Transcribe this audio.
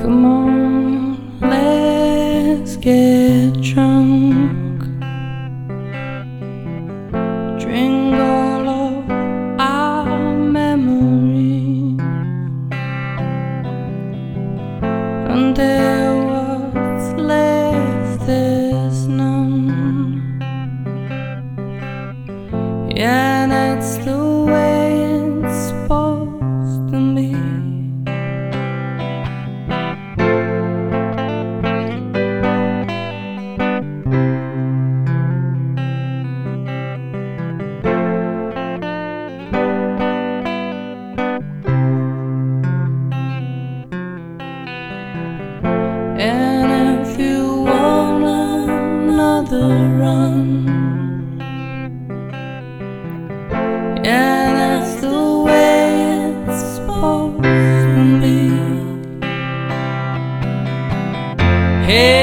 Come on, let's get drunk. Drink all of our memories until what's left is none. Yeah, that's the way it's supposed to be. And if you want another run, yeah, that's the way it's supposed to be. Hey.